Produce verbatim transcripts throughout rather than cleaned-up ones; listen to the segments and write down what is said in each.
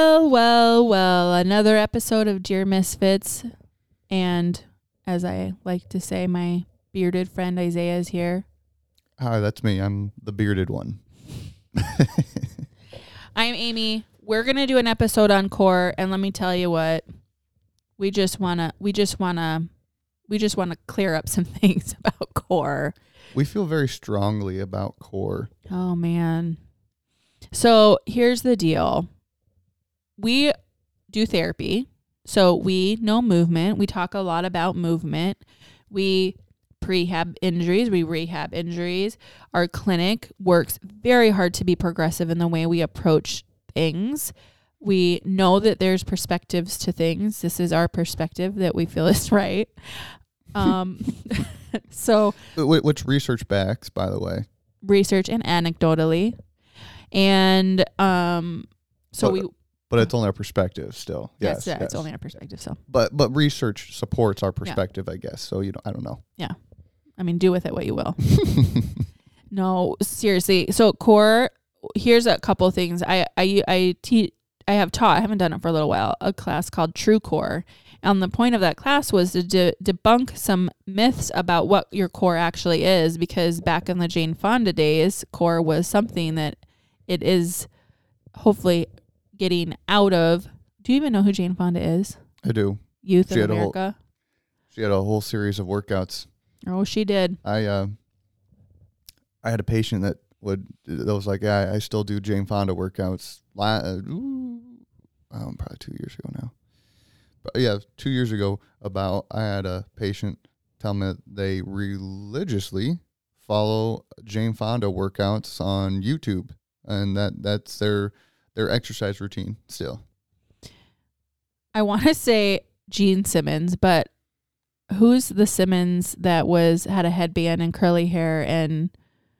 Well, well, well, another episode of Dear Misfits. And as I like to say, my bearded friend Isaiah is here. Hi, that's me. I'm the bearded one. I'm Amy. We're going to do an episode on core, and let me tell you what, we just want to we just want to we just want to clear up some things about core. We feel very strongly about core. Oh man. So, here's the deal. We do therapy. So, we know movement. We talk a lot about movement. We prehab injuries, we rehab injuries. Our clinic works very hard to be progressive in the way we approach things. We know that there's perspectives to things. This is our perspective that we feel is right. Um, so, which research backs, by the way, research and anecdotally, and um, so but, we. But it's only our perspective still. Yes, Yes, yeah, yes. it's only our perspective. So, but but research supports our perspective, yeah. I guess. So you know, I don't know. Yeah, I mean, do with it what you will. No, seriously. So core. Here's a couple of things. I I I te- I have taught. I haven't done it for a little while. A class called True Core, and the point of that class was to de- debunk some myths about what your core actually is. Because back in the Jane Fonda days, core was something that it is hopefully getting out of. Do you even know who Jane Fonda is? I do. Youth she of America. Whole, she had a whole series of workouts. Oh, she did. I uh, I had a patient that would that was like, yeah, I still do Jane Fonda workouts. Uh, ooh, um, probably two years ago now. But yeah, two years ago. About I had a patient tell me that they religiously follow Jane Fonda workouts on YouTube, and that that's their their exercise routine still. I want to say Gene Simmons, but who's the Simmons that was had a headband and curly hair and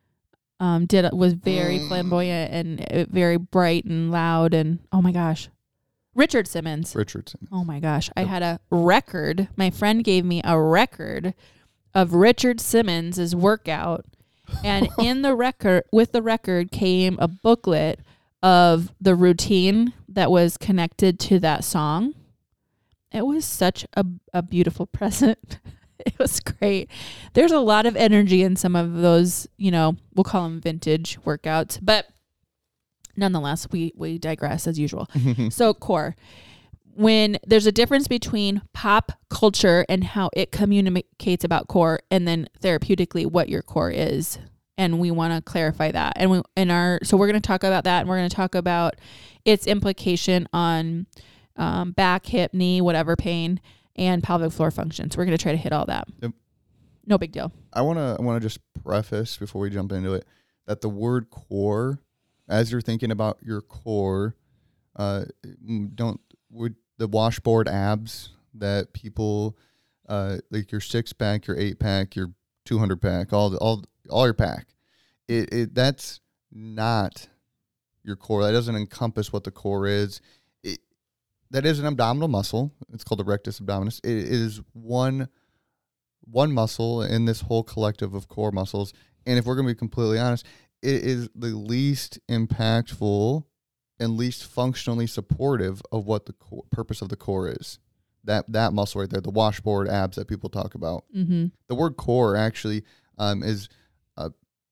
um did was very mm. flamboyant and uh, very bright and loud and oh my gosh, Richard Simmons. Richard Simmons. Oh my gosh, I yep. had a record. My friend gave me a record of Richard Simmons's workout, and in the record with the record came a booklet of the routine that was connected to that song. It was such a, a beautiful present. It was great. There's a lot of energy in some of those, you know, we'll call them vintage workouts, but nonetheless, we, we digress as usual. So core, when there's a difference between pop culture and how it communicates about core and then therapeutically what your core is. And we want to clarify that. And we in our so we're going to talk about that, and we're going to talk about its implication on um, back, hip, knee, whatever pain, and pelvic floor function. So we're going to try to hit all that. Yep. No big deal. I want to I want to just preface before we jump into it that the word core, as you're thinking about your core, uh, don't would the washboard abs that people uh, like your six pack, your eight pack, your two hundred pack, all the, all all your pack. It it that's not your core. That doesn't encompass what the core is. It that is an abdominal muscle. It's called the rectus abdominis. It is one one muscle in this whole collective of core muscles. And if we're going to be completely honest, it is the least impactful and least functionally supportive of what the core, purpose of the core is. That that muscle right there, the washboard abs that people talk about. Mm-hmm. The word core actually um, is uh,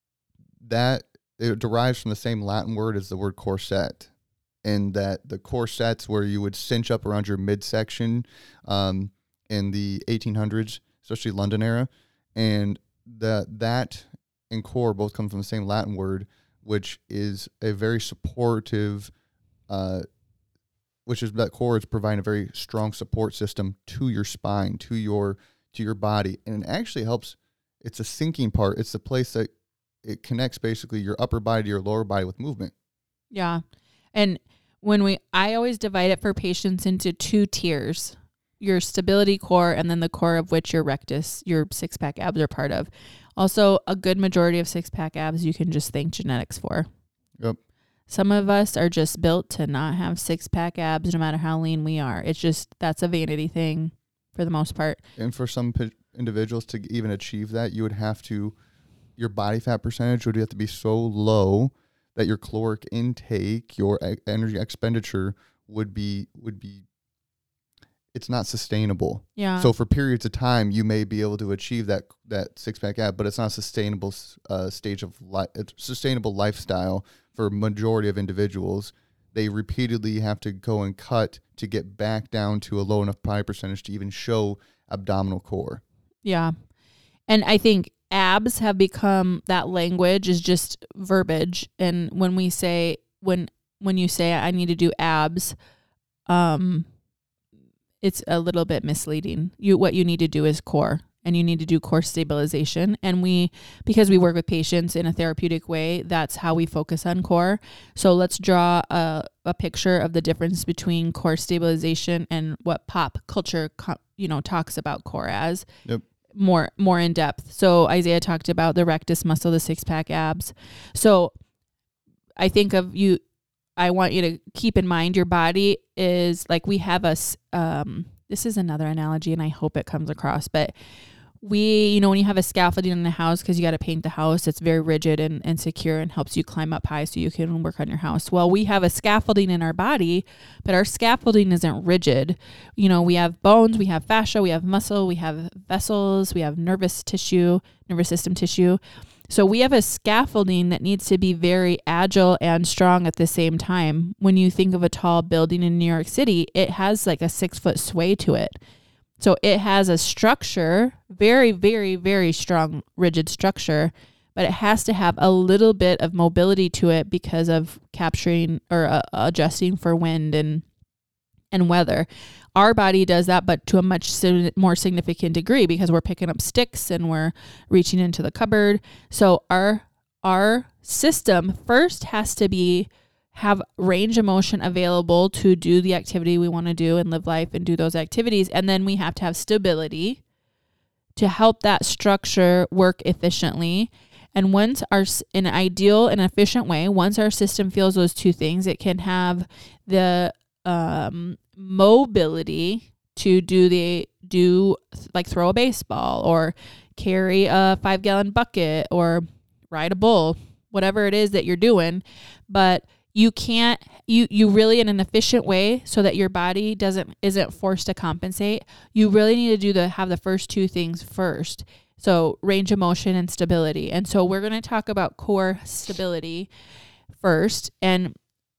that it derives from the same Latin word as the word corset, and that the corsets where you would cinch up around your midsection um, in the eighteen hundreds, especially London era, and the that and core both come from the same Latin word, which is a very supportive. Uh, which is that core is providing a very strong support system to your spine, to your to your body, and it actually helps. It's a sinking part. It's the place that it connects basically your upper body to your lower body with movement. Yeah, and when we, I always divide it for patients into two tiers: your stability core, and then the core of which your rectus, your six pack abs are part of. Also, a good majority of six pack abs you can just thank genetics for. Yep. Some of us are just built to not have six-pack abs no matter how lean we are. It's just, that's a vanity thing for the most part. And for some p- individuals to even achieve that, you would have to, your body fat percentage would have to be so low that your caloric intake, your e- energy expenditure would be would be it's not sustainable. Yeah. So for periods of time, you may be able to achieve that that six pack ab, but it's not a sustainable uh, stage of life, sustainable lifestyle for a majority of individuals. They repeatedly have to go and cut to get back down to a low enough body percentage to even show abdominal core. Yeah. And I think abs have become, that language is just verbiage. And when we say, when, when you say I need to do abs, um, it's a little bit misleading. You, what you need to do is core, and you need to do core stabilization. And we, because we work with patients in a therapeutic way, that's how we focus on core. So let's draw a, a picture of the difference between core stabilization and what pop culture, you know, talks about core as. Yep. more, more in depth. So Isaiah talked about the rectus muscle, the six pack abs. So I think of you, I want you to keep in mind your body is like, we have a, um, this is another analogy and I hope it comes across, but we, you know, when you have a scaffolding in the house, because you got to paint the house, it's very rigid and, and secure and helps you climb up high so you can work on your house. Well, we have a scaffolding in our body, but our scaffolding isn't rigid. You know, we have bones, we have fascia, we have muscle, we have vessels, we have nervous tissue, nervous system tissue. So we have a scaffolding that needs to be very agile and strong at the same time. When you think of a tall building in New York City, it has like a six foot sway to it. So it has a structure, very, very, very strong, rigid structure, but it has to have a little bit of mobility to it because of capturing or uh, adjusting for wind and and weather. Our body does that, but to a much more significant degree because we're picking up sticks and we're reaching into the cupboard. So our our system first has to be have range of motion available to do the activity we want to do and live life and do those activities. And then we have to have stability to help that structure work efficiently. And once our, in an ideal and efficient way, once our system feels those two things, it can have the um, mobility to do the, do like throw a baseball or carry a five gallon bucket or ride a bull, whatever it is that you're doing. But you can't, you, you really in an efficient way so that your body doesn't, isn't forced to compensate. You really need to do the, have the first two things first. So range of motion and stability. And so we're going to talk about core stability first. And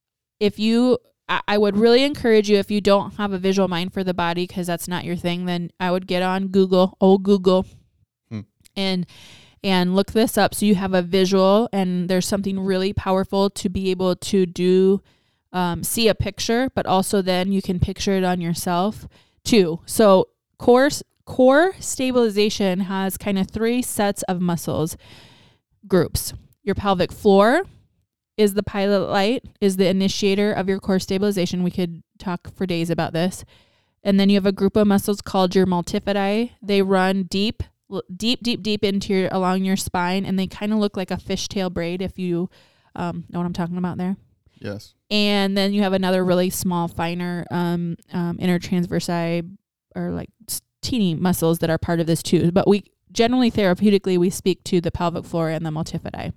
if you, I, I would really encourage you, if you don't have a visual mind for the body, because that's not your thing, then I would get on Google, old Google, hmm. and and look this up so you have a visual, and there's something really powerful to be able to do, um, see a picture, but also then you can picture it on yourself too. So core, core stabilization has kind of three sets of muscles groups. Your pelvic floor is the pilot light, is the initiator of your core stabilization. We could talk for days about this. And then you have a group of muscles called your multifidi. They run deep deep, deep, deep into your, along your spine. And they kind of look like a fishtail braid if you um, know what I'm talking about there. Yes. And then you have another really small, finer um, um, intertransversi or like teeny muscles that are part of this too. But we generally therapeutically, we speak to the pelvic floor and the multifidi.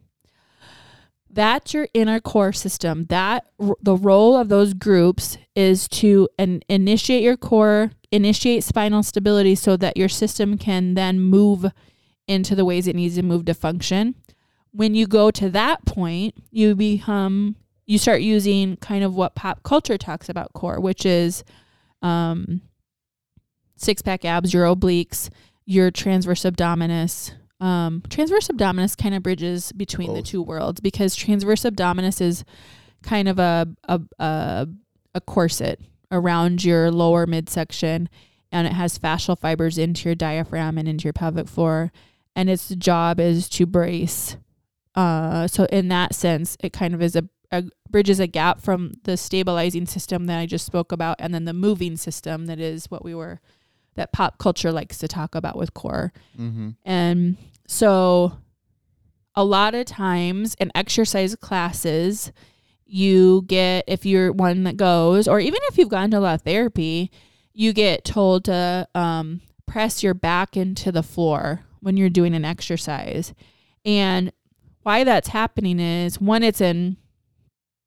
That's your inner core system. That the role of those groups is to an, initiate your core, initiate spinal stability so that your system can then move into the ways it needs to move to function. When you go to that point, you become, you start using kind of what pop culture talks about core, which is um, six pack abs, your obliques, your transverse abdominis. Um, transverse abdominis kind of bridges between Both. the two worlds because transverse abdominis is kind of a, a, a, a corset around your lower midsection, and it has fascial fibers into your diaphragm and into your pelvic floor. And its job is to brace. Uh, so in that sense, it kind of is a, a bridges a gap from the stabilizing system that I just spoke about. And then the moving system that is what we were, that pop culture likes to talk about with core. Mm-hmm. And so a lot of times in exercise classes, you get, if you're one that goes, or even if you've gone to a lot of therapy, you get told to um, press your back into the floor when you're doing an exercise. And why that's happening is, one, it's in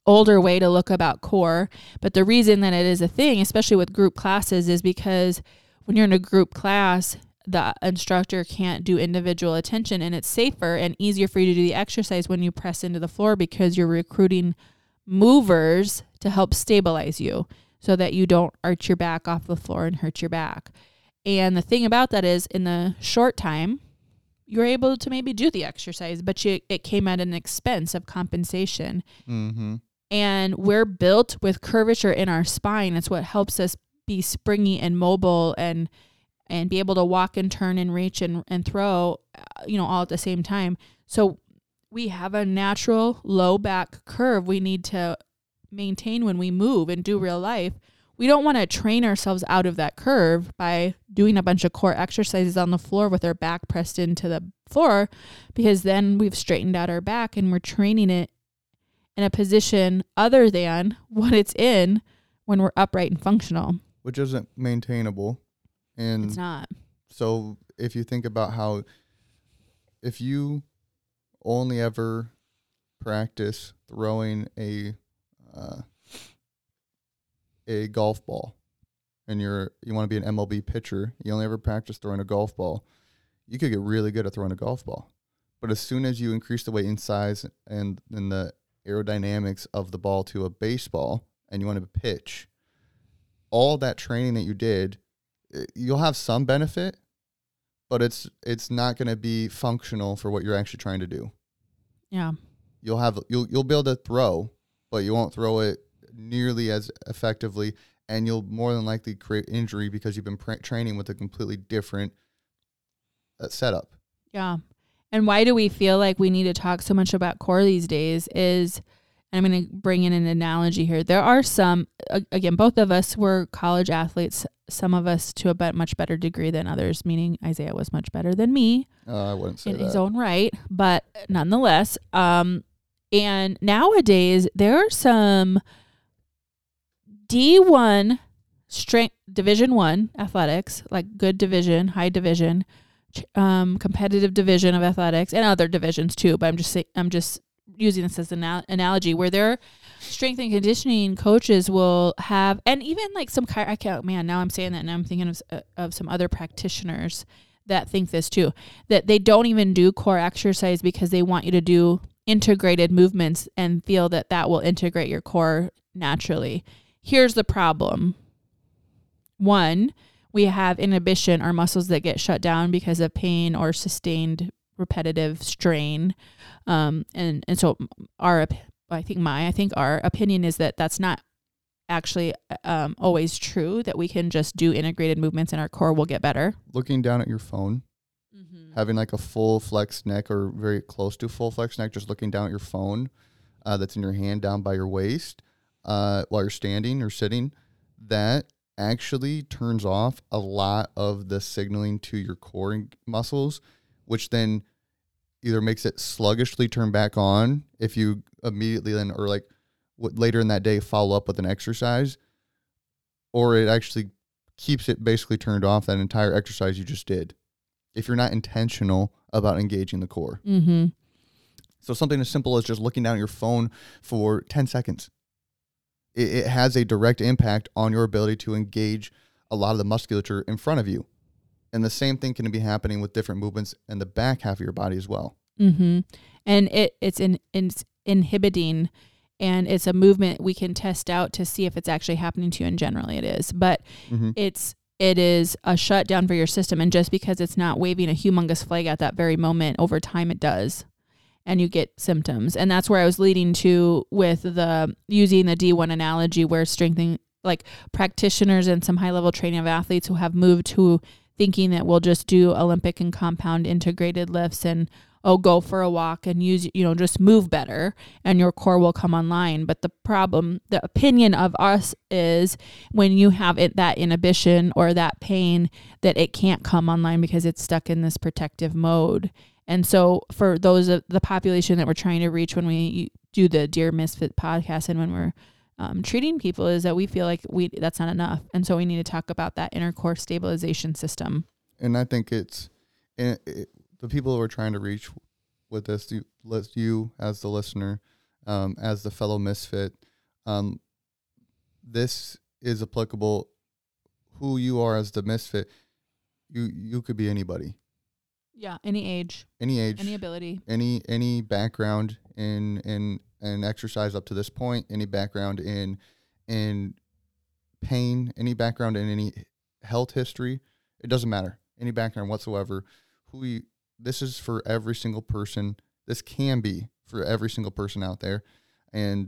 older way to look about core. But the reason that it is a thing, especially with group classes, is because when you're in a group class, the instructor can't do individual attention, and it's safer and easier for you to do the exercise when you press into the floor because you're recruiting movers to help stabilize you so that you don't arch your back off the floor and hurt your back. And the thing about that is, in the short time, you're able to maybe do the exercise, but you, it came at an expense of compensation. Mm-hmm. And we're built with curvature in our spine. It's what helps us be springy and mobile and and be able to walk and turn and reach and, and throw, you know, all at the same time. So we have a natural low back curve we need to maintain when we move and do real life. We don't want to train ourselves out of that curve by doing a bunch of core exercises on the floor with our back pressed into the floor, because then we've straightened out our back and we're training it in a position other than what it's in when we're upright and functional. Which isn't maintainable. And it's not. So if you think about how, if you only ever practice throwing a uh, a golf ball, and you're you want to be an M L B pitcher, you only ever practice throwing a golf ball, you could get really good at throwing a golf ball. But as soon as you increase the weight in size and in the aerodynamics of the ball to a baseball, and you want to pitch, all that training that you did, you'll have some benefit, but it's it's not going to be functional for what you're actually trying to do. Yeah. You'll have you'll you'll be able to throw, but you won't throw it nearly as effectively, and you'll more than likely create injury because you've been pr- training with a completely different uh, setup. Yeah. And why do we feel like we need to talk so much about core these days is, and I'm going to bring in an analogy here. There are some, again, both of us were college athletes, some of us to a much better degree than others, meaning Isaiah was much better than me. Uh, I wouldn't say in that. his own right, but nonetheless. Um, and nowadays, there are some D one strength, Division One athletics, like good division, high division, um, competitive division of athletics, and other divisions too. But I'm just say, I'm just using this as an anal- analogy where their strength and conditioning coaches will have, and even like some chi- I can't, man, now I'm saying that and I'm thinking of uh, of some other practitioners that think this too, that they don't even do core exercise because they want you to do integrated movements and feel that that will integrate your core naturally. Here's the problem. One, we have inhibition, our muscles that get shut down because of pain or sustained repetitive strain. Um, and, and so our, I think my, I think our opinion is that that's not actually um, always true, that we can just do integrated movements and our core will get better. Looking down at your phone, mm-hmm. having like a full flex neck or very close to full flex neck, just looking down at your phone uh, that's in your hand down by your waist uh, while you're standing or sitting, that actually turns off a lot of the signaling to your core muscles, which then either makes it sluggishly turn back on if you immediately then, or like what later in that day follow up with an exercise, or it actually keeps it basically turned off that entire exercise you just did if you're not intentional about engaging the core. Mm-hmm. So something as simple as just looking down at your phone for ten seconds. It, it has a direct impact on your ability to engage a lot of the musculature in front of you. And the same thing can be happening with different movements in the back half of your body as well. Mm-hmm. And it it's in, it's inhibiting, and it's a movement we can test out to see if it's actually happening to you, and generally it is. But mm-hmm. it's it is a shutdown for your system, and just because it's not waving a humongous flag at that very moment, over time it does, and you get symptoms. And that's where I was leading to with the using the D one analogy, where strengthening, like practitioners and some high level training of athletes who have moved to thinking that we'll just do Olympic and compound integrated lifts and, oh, go for a walk and use, you know, just move better and your core will come online. But the problem, the opinion of us is when you have it, that inhibition or that pain, that it can't come online because it's stuck in this protective mode. And so for those of the population that we're trying to reach when we do the Dear Misfit podcast and when we're Um, treating people, is that we feel like we that's not enough, and so we need to talk about that inner core stabilization system. And I think it's it, it, the people who are trying to reach with this, you, you as the listener, um, as the fellow misfit, um, this is applicable. Who you are as the misfit, you you could be anybody. Yeah, any age, any age, any ability, any any background in in in exercise up to this point, any background in in pain, any background in any health history. It doesn't matter. Any background whatsoever. Who you, this is for every single person. This can be for every single person out there, and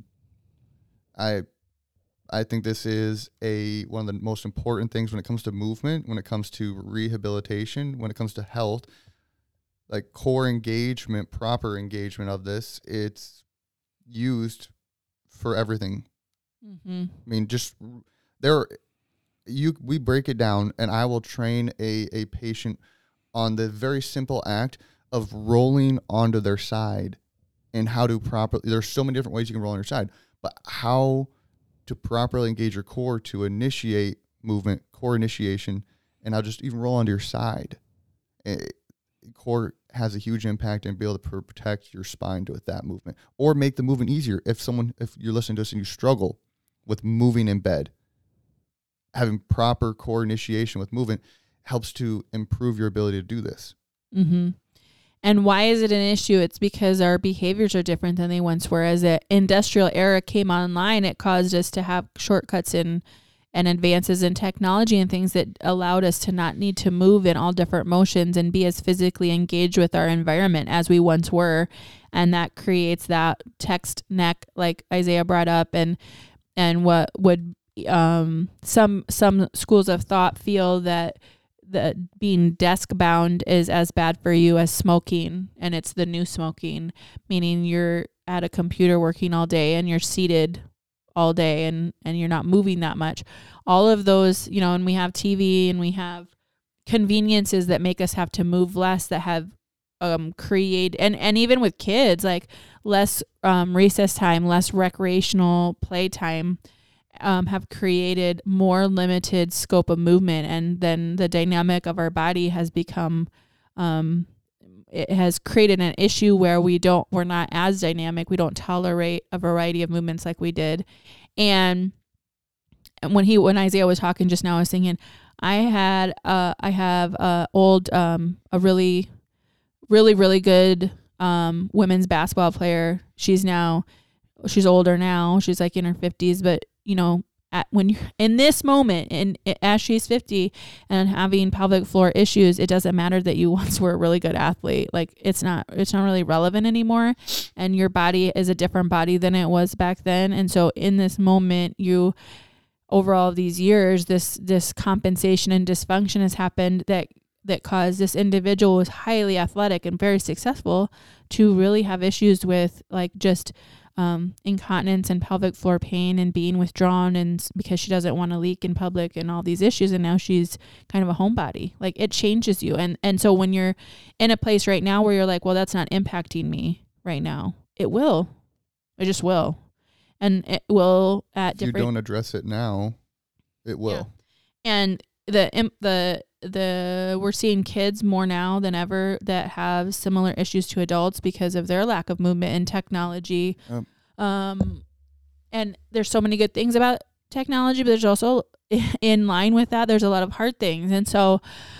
I. I think this is a one of the most important things when it comes to movement, when it comes to rehabilitation, when it comes to health, like core engagement, proper engagement of this. It's used for everything. Mm-hmm. I mean, just there, you we break it down, and I will train a a patient on the very simple act of rolling onto their side and how to properly. There's so many different ways you can roll on your side, but how to properly engage your core to initiate movement, core initiation, and I'll just even roll onto your side. It, core has a huge impact and be able to protect your spine with that movement, or make the movement easier. If someone, if you're listening to us and you struggle with moving in bed, having proper core initiation with movement helps to improve your ability to do this. Mm-hmm. And why is it an issue? It's because our behaviors are different than they once were. As the industrial era came online, it caused us to have shortcuts in and advances in technology and things that allowed us to not need to move in all different motions and be as physically engaged with our environment as we once were. And that creates that text neck, like Isaiah brought up, and and what would um, some some schools of thought feel that that being desk bound is as bad for you as smoking, and it's the new smoking, meaning you're at a computer working all day and you're seated all day and, and you're not moving that much. All of those, you know, and we have T V and we have conveniences that make us have to move less, that have um create and, and even with kids, like less um, recess time, less recreational play time, Um, have created more limited scope of movement, and then the dynamic of our body has become, um, it has created an issue where we don't, we're not as dynamic. We don't tolerate a variety of movements like we did. And when he, when Isaiah was talking just now, I was thinking, I had, uh, I have a old, um, a really, really, really good, um, women's basketball player. She's now, she's older now. She's like in her fifties, but you know, at when you're in this moment and as she's fifty and having pelvic floor issues, it doesn't matter that you once were a really good athlete. Like it's not, it's not really relevant anymore. And your body is a different body than it was back then. And so in this moment, you, over all of these years, this, this compensation and dysfunction has happened that, that caused this individual who was highly athletic and very successful to really have issues with like just Um, incontinence and pelvic floor pain and being withdrawn, and because she doesn't want to leak in public and all these issues. And now she's kind of a homebody. Like it changes you. And, and so when you're in a place right now where you're like, well, that's not impacting me right now, it will, it just will. And it will at if different, you don't address it now, it will. Yeah. And the, the, the, we're seeing kids more now than ever that have similar issues to adults because of their lack of movement and technology. Um, um, and there's so many good things about technology, but there's also in line with that, there's a lot of hard things. And so,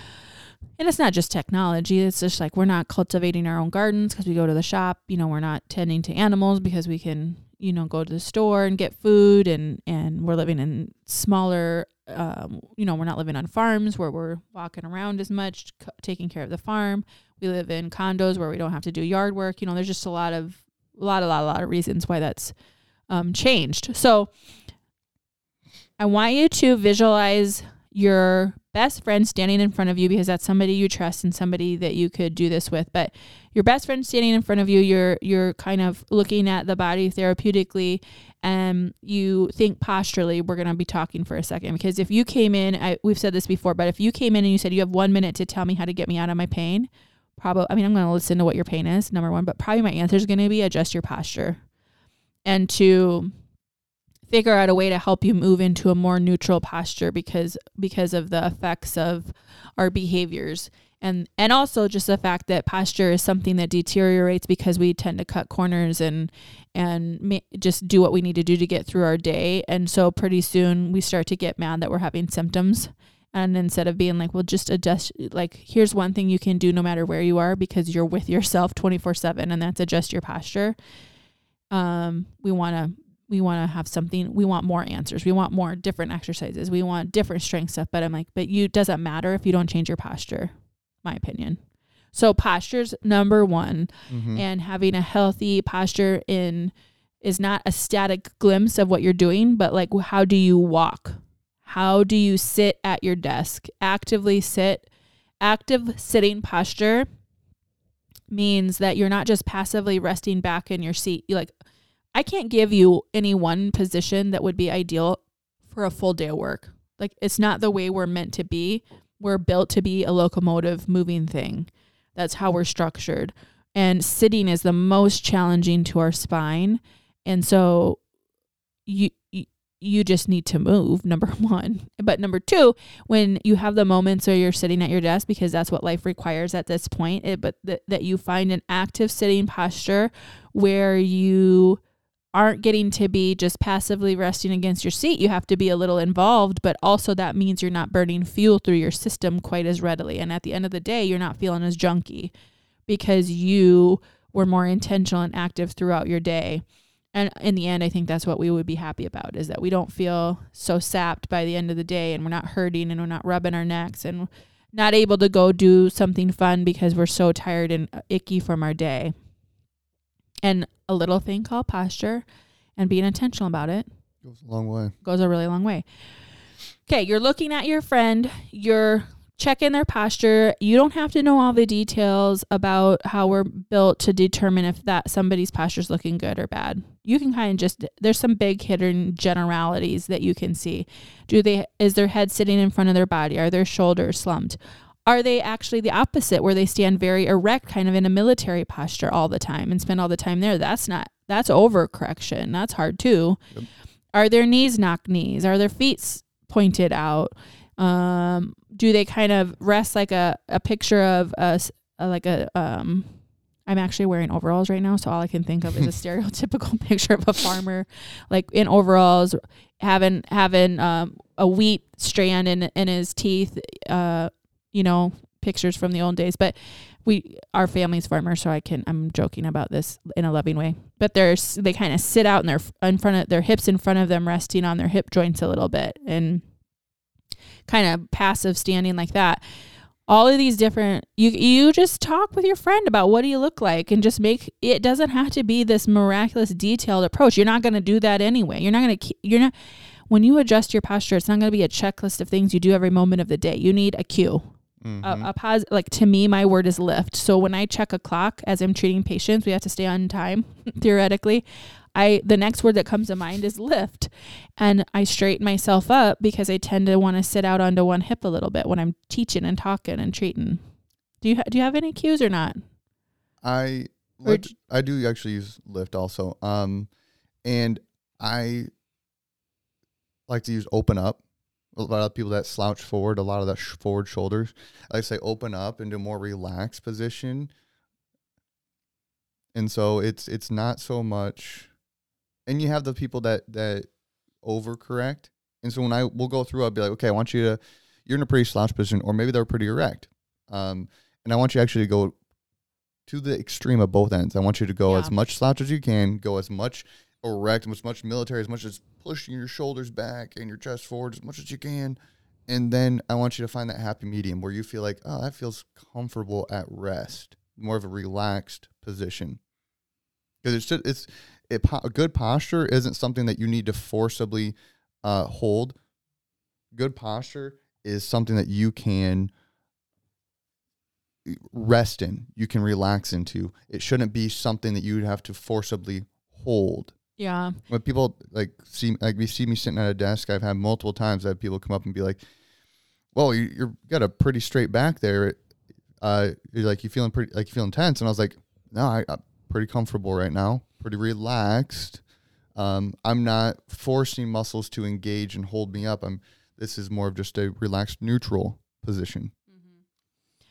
and it's not just technology. It's just like, we're not cultivating our own gardens because we go to the shop, you know, we're not tending to animals because we can, you know, go to the store and get food, and, and we're living in smaller, um, you know, we're not living on farms where we're walking around as much, c- taking care of the farm. We live in condos where we don't have to do yard work. You know, there's just a lot of, a lot, a lot, a lot of reasons why that's, um, changed. So I want you to visualize your best friend standing in front of you, because that's somebody you trust and somebody that you could do this with. But your best friend standing in front of you, you're you're kind of looking at the body therapeutically, and you think posturally. We're going to be talking for a second, because if you came in, I, we've said this before, but if you came in and you said you have one minute to tell me how to get me out of my pain, probably, I mean, I'm going to listen to what your pain is, number one, but probably my answer is going to be adjust your posture and to figure out a way to help you move into a more neutral posture because because of the effects of our behaviors. And and also just the fact that posture is something that deteriorates because we tend to cut corners and and ma- just do what we need to do to get through our day. And so pretty soon we start to get mad that we're having symptoms. And instead of being like, well, just adjust, like, here's one thing you can do no matter where you are because you're with yourself twenty-four seven, and that's adjust your posture. Um, we want to we want to have something. We want more answers. We want more different exercises. We want different strength stuff. But I'm like, but you doesn't matter if you don't change your posture. My opinion. So posture's number one, Mm-hmm. and having a healthy posture in is not a static glimpse of what you're doing, but like, how do you walk? How do you sit at your desk? Actively sit. Active sitting posture means that you're not just passively resting back in your seat. You like, I can't give you any one position that would be ideal for a full day of work. Like, it's not the way we're meant to be. We're built to be a locomotive moving thing. That's how we're structured. And sitting is the most challenging to our spine. And so you, you you just need to move, number one. But number two, when you have the moments where you're sitting at your desk, because that's what life requires at this point, it, but th- that you find an active sitting posture where you aren't getting to be just passively resting against your seat. You have to be a little involved, but also that means you're not burning fuel through your system quite as readily. And at the end of the day, you're not feeling as junky because you were more intentional and active throughout your day. And in the end, I think that's what we would be happy about, is that we don't feel so sapped by the end of the day, and we're not hurting, and we're not rubbing our necks, and not able to go do something fun because we're so tired and icky from our day. And a little thing called posture and being intentional about it Goes a long way. goes a really long way. Okay, you're looking at your friend, you're checking their posture. You don't have to know all the details about how we're built to determine if that somebody's posture is looking good or bad. You can kind of just, there's some big hidden generalities that you can see. Do they, is their head sitting in front of their body? Are their shoulders slumped? Are they actually the opposite, where they stand very erect, kind of in a military posture all the time and spend all the time there? That's not, that's overcorrection. That's hard too. Yep. Are their knees knock knees? Are their feet pointed out? Um, do they kind of rest like a, a picture of a, a, like a, um, I'm actually wearing overalls right now, so all I can think of is a stereotypical picture of a farmer, like in overalls, having, having, um, a wheat strand in, in his teeth, uh, you know, pictures from the old days. But we, our family's farmers, so I can, I'm joking about this in a loving way, but there's, they kind of sit out and they're in front of their hips in front of them, resting on their hip joints a little bit, and kind of passive standing like that. All of these different, you, you just talk with your friend about what do you look like, and just make, it doesn't have to be this miraculous detailed approach. You're not going to do that anyway. You're not going to, you're not, when you adjust your posture, it's not going to be a checklist of things you do every moment of the day. You need a cue. Mm-hmm. A, a pos- like to me, my word is lift. So when I check a clock as I'm treating patients, we have to stay on time, theoretically. I, the next word that comes to mind is lift. And I straighten myself up because I tend to want to sit out onto one hip a little bit when I'm teaching and talking and treating. Do you, ha- do you have any cues or not? I, lift, I do actually use lift also. Um, and I like to use open up. A lot of people that slouch forward, a lot of that sh- forward shoulders. I say open up into a more relaxed position. And so it's it's not so much, and you have the people that, that overcorrect. And so when I will go through, I'll be like, okay, I want you to, you're in a pretty slouch position, or maybe they're pretty erect. Um, and I want you actually to go to the extreme of both ends. I want you to go yeah. as much slouch as you can, go as much erect, as much military, as much as pushing your shoulders back and your chest forward as much as you can. And then I want you to find that happy medium where you feel like, oh, that feels comfortable at rest, more of a relaxed position. Because it's just, it's it, a good posture isn't something that you need to forcibly uh, hold. Good posture is something that you can rest in, you can relax into. It shouldn't be something that you would have to forcibly hold. Yeah. When people like see like we see me sitting at a desk, I've had multiple times I have people come up and be like, "Well, you you're got a pretty straight back there. Uh, you're like you feeling pretty like you feeling tense." And I was like, "No, I, I'm pretty comfortable right now, pretty relaxed. Um, I'm not forcing muscles to engage and hold me up. I'm this is more of just a relaxed, neutral position."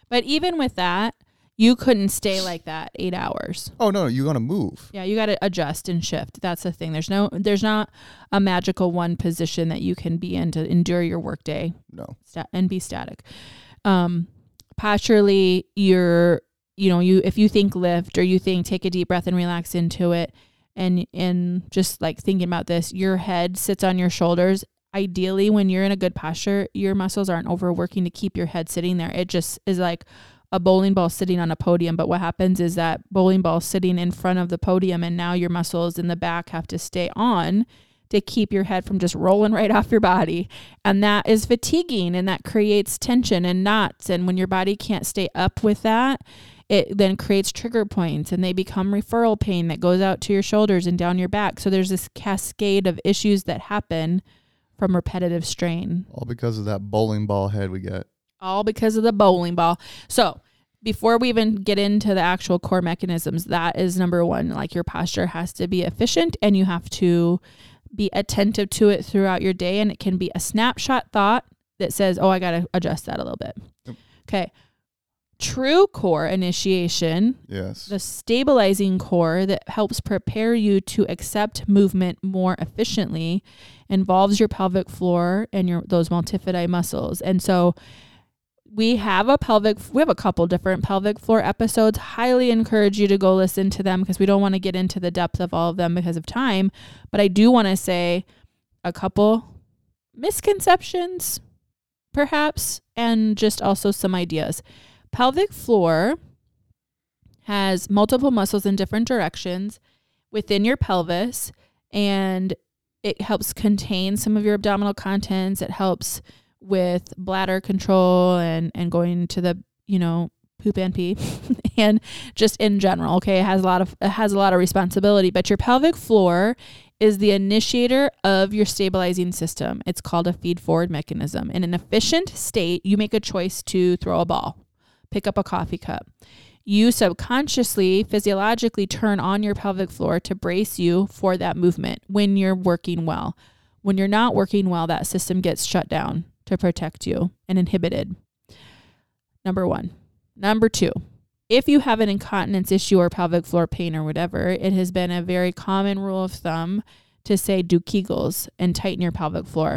But even with that, you couldn't stay like that eight hours. Oh no, you're gonna move. Yeah, you got to adjust and shift. That's the thing. There's no, there's not a magical one position that you can be in to endure your workday. No, Stat- and be static. Um, posturally, you're, you know, you if you think lift or you think take a deep breath and relax into it, and and just like thinking about this, your head sits on your shoulders. Ideally, when you're in a good posture, your muscles aren't overworking to keep your head sitting there. It just is like a bowling ball sitting on a podium. But what happens is that bowling ball sitting in front of the podium, and now your muscles in the back have to stay on to keep your head from just rolling right off your body. And that is fatiguing, and that creates tension and knots. And when your body can't stay up with that, it then creates trigger points, and they become referral pain that goes out to your shoulders and down your back. So there's this cascade of issues that happen from repetitive strain. all because of that bowling ball head we get. All because of the bowling ball. So before we even get into the actual core mechanisms, that is number one. Like, your posture has to be efficient, and you have to be attentive to it throughout your day. And it can be a snapshot thought that says, oh, I got to adjust that a little bit. Yep. Okay. True core initiation, Yes. the stabilizing core that helps prepare you to accept movement more efficiently, involves your pelvic floor and your those multifidi muscles. And so we have a pelvic, we have a couple different pelvic floor episodes. Highly encourage you to go listen to them, because we don't want to get into the depth of all of them because of time. But I do want to say a couple misconceptions, perhaps, and just also some ideas. Pelvic floor has multiple muscles in different directions within your pelvis, and it helps contain some of your abdominal contents. It helps with bladder control and, and going to the, you know, poop and pee and just in general. Okay. It has a lot of, it has a lot of responsibility, but your pelvic floor is the initiator of your stabilizing system. It's called a feed forward mechanism. In an efficient state, you make a choice to throw a ball, pick up a coffee cup. You subconsciously, physiologically turn on your pelvic floor to brace you for that movement when you're working well. When you're not working well, that system gets shut down to protect you and inhibited. Number one. Number two, if you have an incontinence issue or pelvic floor pain or whatever, it has been a very common rule of thumb to say do Kegels and tighten your pelvic floor.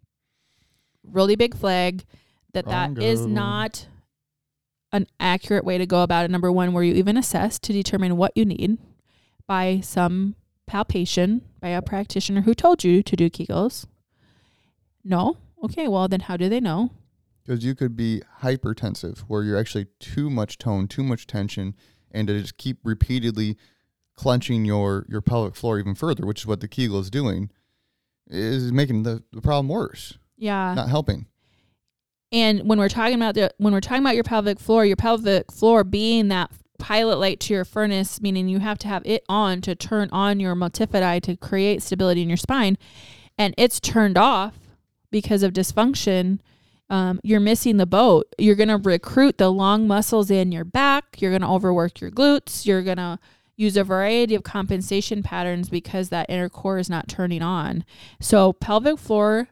Really big flag that that Bongo. is not an accurate way to go about it. Number one, were you even assessed to determine what you need by some palpation by a practitioner who told you to do Kegels? No? Okay, well then how do they know? Because you could be hypertensive, where you're actually too much tone, too much tension, and to just keep repeatedly clenching your, your pelvic floor even further, which is what the Kegel is doing, is making the, the problem worse. Yeah. Not helping. And when we're talking about the when we're talking about your pelvic floor, your pelvic floor being that pilot light to your furnace, meaning you have to have it on to turn on your multifidi to create stability in your spine, and it's turned off because of dysfunction. Um, you're missing the boat. You're going to recruit the long muscles in your back. You're going to overwork your glutes. You're going to use a variety of compensation patterns because that inner core is not turning on. So pelvic floor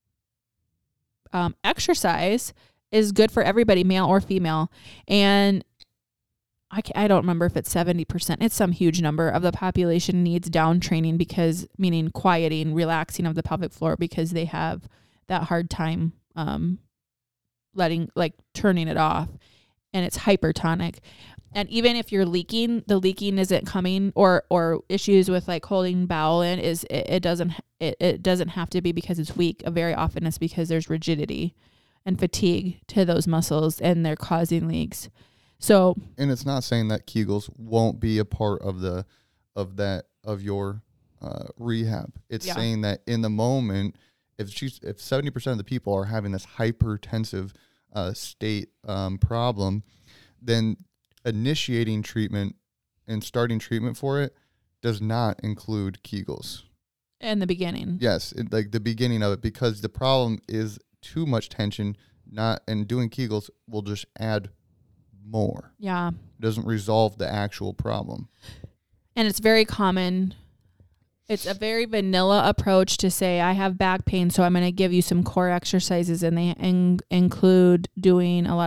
um, exercise is good for everybody, male or female. And I, I don't remember if it's seventy percent. It's some huge number of the population needs down training, because meaning quieting, relaxing of the pelvic floor, because they have that hard time um, letting, like turning it off, and it's hypertonic. And even if you're leaking, the leaking isn't coming, or, or issues with like holding bowel in is, it, it doesn't, it, it doesn't have to be because it's weak. Very often it's because there's rigidity and fatigue to those muscles, and they're causing leaks. So, and it's not saying that Kegels won't be a part of the, of that, of your uh, rehab. It's yeah. saying that in the moment, if she's, if seventy percent of the people are having this hypertensive uh, state um, problem, then initiating treatment and starting treatment for it does not include Kegels. In the beginning. Yes, it, like the beginning of it, because the problem is too much tension, not, and doing Kegels will just add more. Yeah. It doesn't resolve the actual problem. And it's very common. It's a very vanilla approach to say, I have back pain, so I'm going to give you some core exercises, and they in- include doing a lot of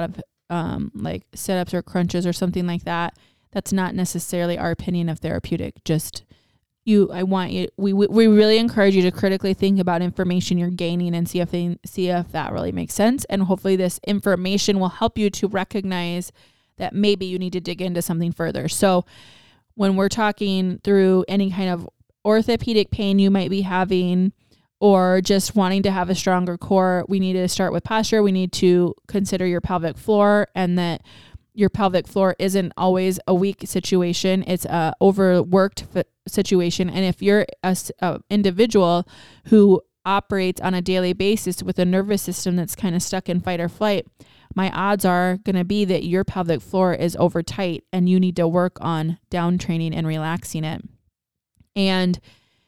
um, like sit-ups or crunches or something like that. That's not necessarily our opinion of therapeutic. Just you, I want you, we, we really encourage you to critically think about information you're gaining and see if they, see if that really makes sense. And hopefully this information will help you to recognize that maybe you need to dig into something further. So when we're talking through any kind of orthopedic pain you might be having, or just wanting to have a stronger core, we need to start with posture. We need to consider your pelvic floor, and that your pelvic floor isn't always a weak situation. It's a overworked f- situation. And if you're a, a individual who operates on a daily basis with a nervous system that's kind of stuck in fight or flight, my odds are going to be that your pelvic floor is over tight and you need to work on down training and relaxing it. And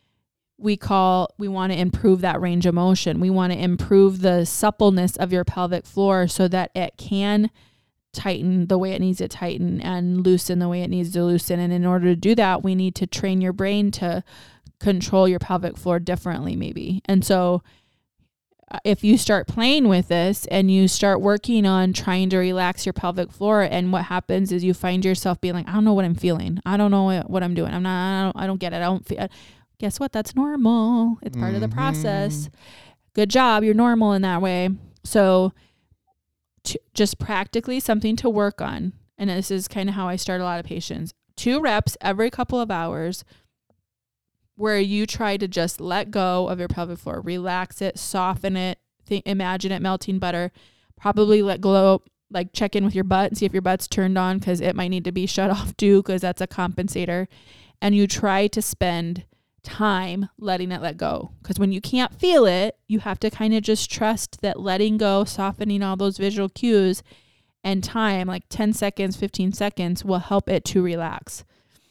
we call, we want to improve that range of motion. We want to improve the suppleness of your pelvic floor so that it can tighten the way it needs to tighten and loosen the way it needs to loosen. And in order to do that, we need to train your brain to control your pelvic floor differently, maybe. And so if you start playing with this and you start working on trying to relax your pelvic floor, and what happens is you find yourself being like, I don't know what I'm feeling. I don't know what I'm doing. I'm not, I don't, I don't get it. I don't feel, guess what? That's normal. It's part mm-hmm. of the process. Good job. You're normal in that way. So to, just practically something to work on. And this is kind of how I start a lot of patients. Two reps every couple of hours where you try to just let go of your pelvic floor, relax it, soften it, think, imagine it melting butter, probably let go, like check in with your butt and see if your butt's turned on, because it might need to be shut off too, because that's a compensator. And you try to spend time letting it let go, because when you can't feel it, you have to kind of just trust that letting go, softening all those visual cues, and time, like ten seconds, fifteen seconds, will help it to relax.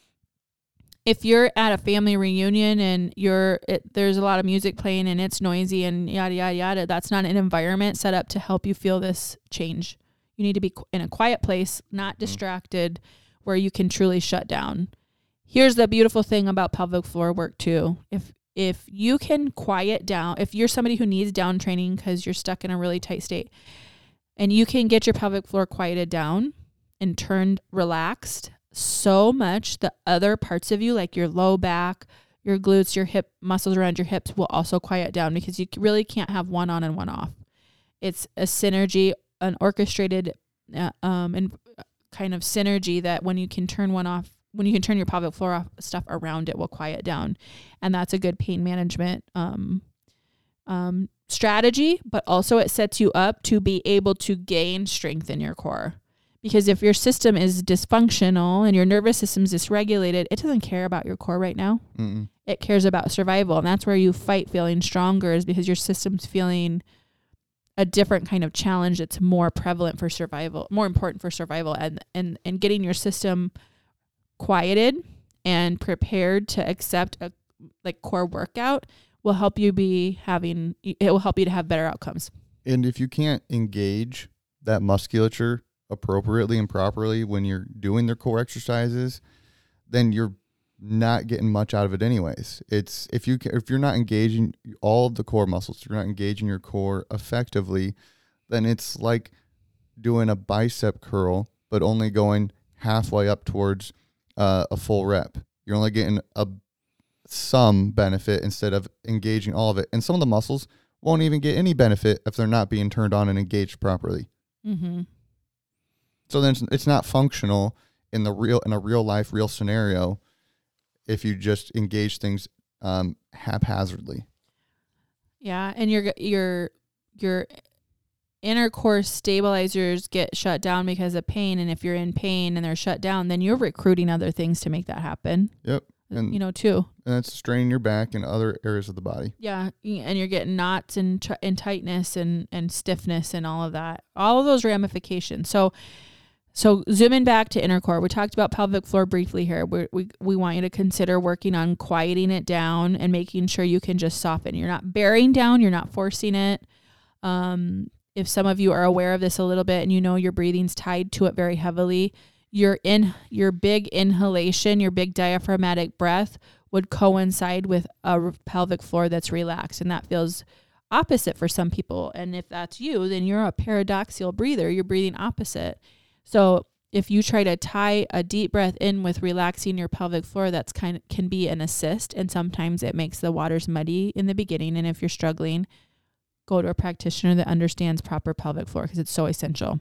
If you're at a family reunion and you're it, there's a lot of music playing and it's noisy and yada yada yada, that's not an environment set up to help you feel this change. You need to be in a quiet place, not distracted, where you can truly shut down. Here's the beautiful thing about pelvic floor work too. If if you can quiet down, if you're somebody who needs down training because you're stuck in a really tight state, and you can get your pelvic floor quieted down and turned relaxed so much, the other parts of you, like your low back, your glutes, your hip muscles around your hips, will also quiet down, because you really can't have one on and one off. It's a synergy, an orchestrated uh, um, and kind of synergy that when you can turn one off, when you can turn your pelvic floor off, stuff around it will quiet down. And that's a good pain management um, um, strategy, but also it sets you up to be able to gain strength in your core. Because if your system is dysfunctional and your nervous system is dysregulated, it doesn't care about your core right now. Mm-mm. It cares about survival. And that's where you fight feeling stronger, is because your system's feeling a different kind of challenge that's more prevalent for survival, more important for survival. And, and, and getting your system quieted and prepared to accept a like core workout will help you be having, it will help you to have better outcomes. And if you can't engage that musculature appropriately and properly when you're doing their core exercises, then you're not getting much out of it anyways. It's if you if you're not engaging all of the core muscles, you're not engaging your core effectively, then it's like doing a bicep curl but only going halfway up towards uh, a full rep. You're only getting a some benefit instead of engaging all of it. And some of the muscles won't even get any benefit if they're not being turned on and engaged properly. Mm-hmm. So then it's, it's not functional in the real in a real life, real scenario if you just engage things um, haphazardly. Yeah, and your your your inner core stabilizers get shut down because of pain, and if you're in pain and they're shut down, then you're recruiting other things to make that happen. Yep. And, you know, too. And it's straining your back and other areas of the body. Yeah, and you're getting knots and, tr- and tightness and, and stiffness and all of that. All of those ramifications. So So zooming back to inner core, we talked about pelvic floor briefly here. We we we want you to consider working on quieting it down and making sure you can just soften. You're not bearing down. You're not forcing it. Um, if some of you are aware of this a little bit and you know your breathing's tied to it very heavily, your in your big inhalation, your big diaphragmatic breath would coincide with a pelvic floor that's relaxed, and that feels opposite for some people. And if that's you, then you're a paradoxical breather. You're breathing opposite. So if you try to tie a deep breath in with relaxing your pelvic floor, that's kind of can be an assist. And sometimes it makes the waters muddy in the beginning. And if you're struggling, go to a practitioner that understands proper pelvic floor because it's so essential.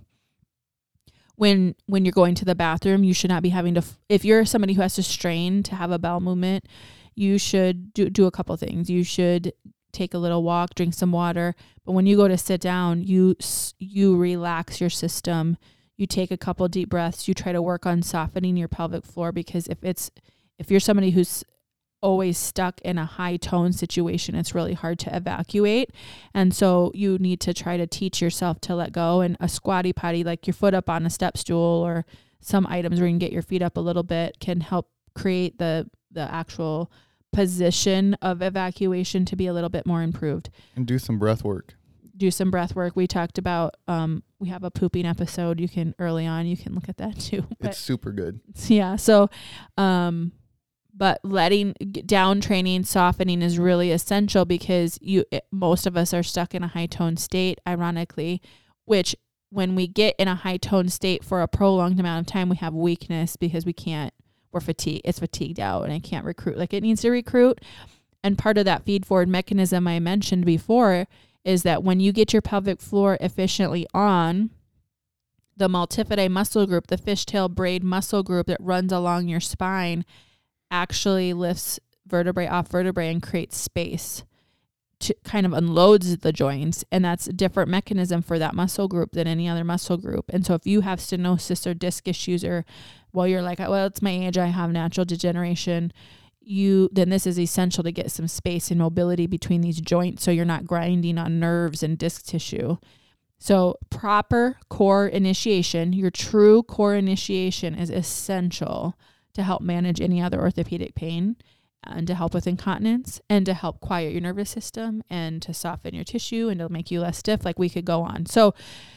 When when you're going to the bathroom, you should not be having to, if you're somebody who has to strain to have a bowel movement, you should do, do a couple things. You should take a little walk, drink some water. But when you go to sit down, you you relax your system. You take a couple deep breaths. You try to work on softening your pelvic floor because if it's if you're somebody who's always stuck in a high tone situation, it's really hard to evacuate. And so you need to try to teach yourself to let go. And a squatty potty, like your foot up on a step stool or some items where you can get your feet up a little bit, can help create the the actual position of evacuation to be a little bit more improved. And do some breath work. Do some breath work. We talked about, um, we have a pooping episode. You can early on, you can look at that too. But, it's super good. Yeah. So, um, but letting down training, softening is really essential because you, it, most of us are stuck in a high tone state, ironically, which when we get in a high tone state for a prolonged amount of time, we have weakness because we can't, we're fatigued. It's fatigued out and it can't recruit like it needs to recruit. And part of that feed forward mechanism I mentioned before is that when you get your pelvic floor efficiently on, the multifida muscle group, the fishtail braid muscle group that runs along your spine, actually lifts vertebrae off vertebrae and creates space, to kind of unloads the joints. And that's a different mechanism for that muscle group than any other muscle group. And so if you have stenosis or disc issues, or well, you're like, well, it's my age, I have natural degeneration, you then this is essential to get some space and mobility between these joints so you're not grinding on nerves and disc tissue. So proper core initiation, your true core initiation, is essential to help manage any other orthopedic pain and to help with incontinence and to help quiet your nervous system and to soften your tissue and to make you less stiff. Like we could go on. So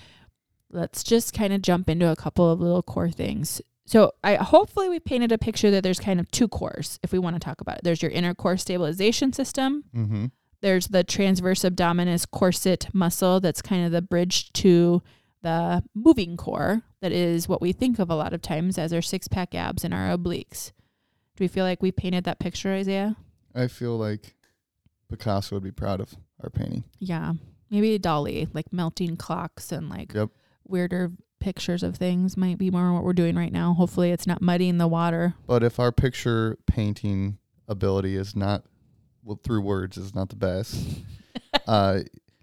let's just kind of jump into a couple of little core things. So I hopefully we painted a picture that there's kind of two cores if we want to talk about it. There's your inner core stabilization system. Mm-hmm. There's the transverse abdominis corset muscle that's kind of the bridge to the moving core that is what we think of a lot of times as our six-pack abs and our obliques. Do we feel like we painted that picture, Isaiah? I feel like Picasso would be proud of our painting. Yeah. Maybe Dali, like melting clocks and like yep. weirder pictures of things might be more what we're doing right now. Hopefully it's not muddying the water. But if our picture painting ability is not, well, through words is not the best, uh,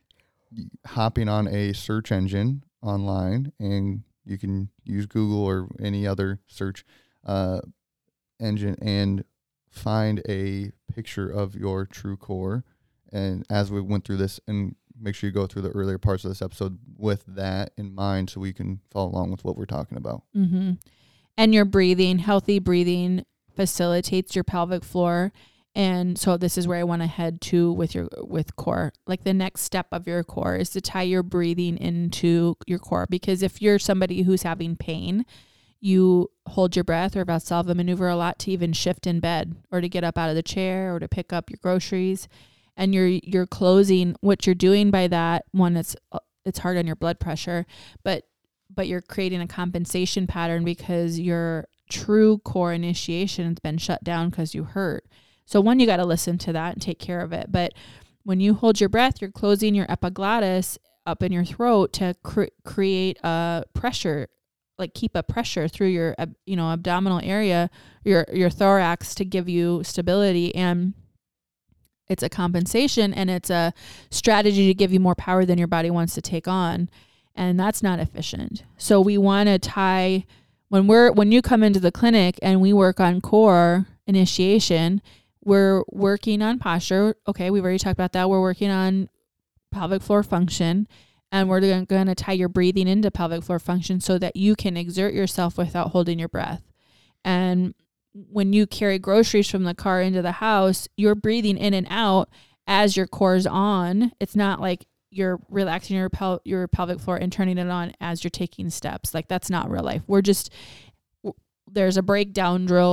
hopping on a search engine online, and you can use Google or any other search uh, engine and find a picture of your true core. And as we went through this, and make sure you go through the earlier parts of this episode with that in mind so we can follow along with what we're talking about. Mm-hmm. And your breathing, healthy breathing facilitates your pelvic floor. And so this is where I want to head to with your with core. Like the next step of your core is to tie your breathing into your core. Because if you're somebody who's having pain, you hold your breath or Valsalva maneuver a lot to even shift in bed or to get up out of the chair or to pick up your groceries. And you're you're closing what you're doing by that one. It's it's hard on your blood pressure, but but you're creating a compensation pattern because your true core initiation has been shut down because you hurt. So one, you got to listen to that and take care of it. But when you hold your breath, you're closing your epiglottis up in your throat to cre- create a pressure, like keep a pressure through your ab- you know abdominal area, your your thorax to give you stability. And it's a compensation and it's a strategy to give you more power than your body wants to take on. And that's not efficient. So we want to tie when we're, when you come into the clinic and we work on core initiation, we're working on posture. Okay. We've already talked about that. We're working on pelvic floor function, and we're going to tie your breathing into pelvic floor function so that you can exert yourself without holding your breath. And when you carry groceries from the car into the house, you're breathing in and out as your core's on. It's not like you're relaxing your pel- your pelvic floor and turning it on as you're taking steps. Like that's not real life. We're just, there's a breakdown drill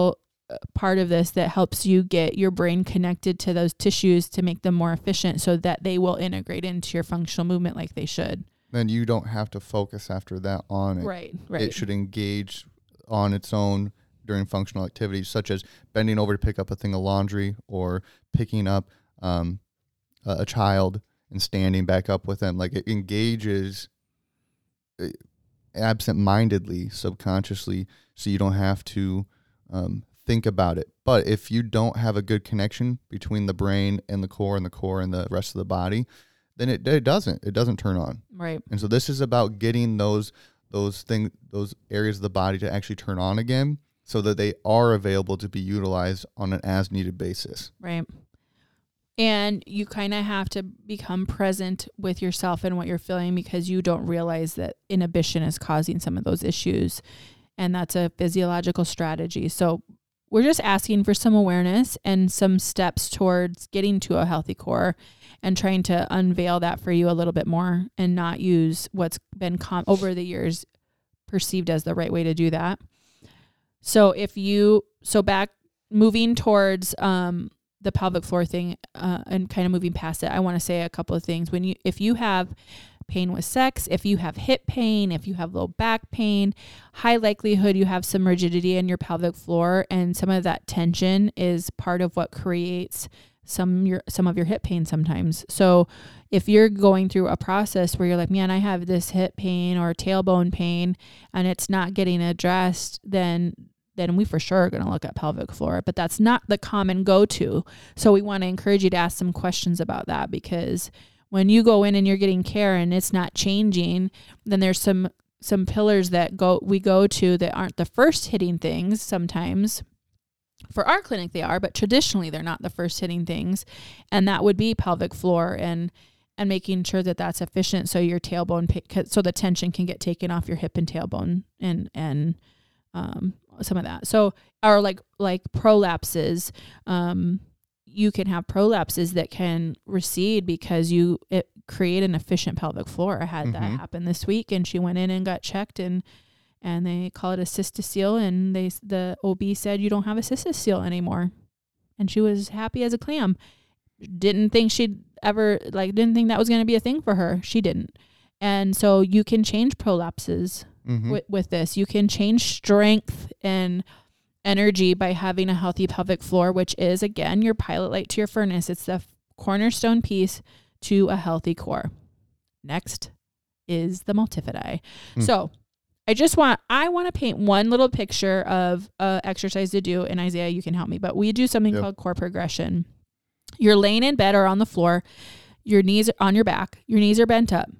part of this that helps you get your brain connected to those tissues to make them more efficient so that they will integrate into your functional movement like they should. Then you don't have to focus after that on it. Right, right. It should engage on its own during functional activities, such as bending over to pick up a thing of laundry or picking up um, a, a child and standing back up with them. Like it engages absent-mindedly, subconsciously, so you don't have to um, think about it. But if you don't have a good connection between the brain and the core and the core and the rest of the body, then it, it doesn't. It doesn't turn on. Right. And so this is about getting those those things, those areas of the body to actually turn on again, so that they are available to be utilized on an as-needed basis. Right. And you kind of have to become present with yourself and what you're feeling, because you don't realize that inhibition is causing some of those issues. And that's a physiological strategy. So we're just asking for some awareness and some steps towards getting to a healthy core and trying to unveil that for you a little bit more and not use what's been com- over the years perceived as the right way to do that. So if you, so back moving towards um, the pelvic floor thing uh, and kind of moving past it, I want to say a couple of things. When you, if you have pain with sex, if you have hip pain, if you have low back pain, high likelihood you have some rigidity in your pelvic floor, and some of that tension is part of what creates some your some of your hip pain sometimes. So if you're going through a process where you're like, man, I have this hip pain or tailbone pain and it's not getting addressed, then then we for sure are going to look at pelvic floor. But that's not the common go-to. So we want to encourage you to ask some questions about that, because when you go in and you're getting care and it's not changing, then there's some some pillars that go we go to that aren't the first hitting things sometimes. For our clinic they are, but traditionally they're not the first hitting things. And that would be pelvic floor and and making sure that that's efficient, so your tailbone, so the tension can get taken off your hip and tailbone and and um, some of that. So, or like like prolapses, um, you can have prolapses that can recede because you it create an efficient pelvic floor. I had mm-hmm. that happen this week, and she went in and got checked, and and they call it a cystocele, and they the O B said you don't have a cystocele anymore, and she was happy as a clam. Didn't think she'd ever like didn't think that was going to be a thing for her. She didn't. And so you can change prolapses mm-hmm. with, with this. You can change strength and energy by having a healthy pelvic floor, which is, again, your pilot light to your furnace. It's the cornerstone piece to a healthy core. Next is the multifidi. Mm. So I just want, I want to paint one little picture of uh, exercise to do. And Isaiah, you can help me, but we do something yep. called core progression. You're laying in bed or on the floor. Your knees are on your back. Your knees are bent up.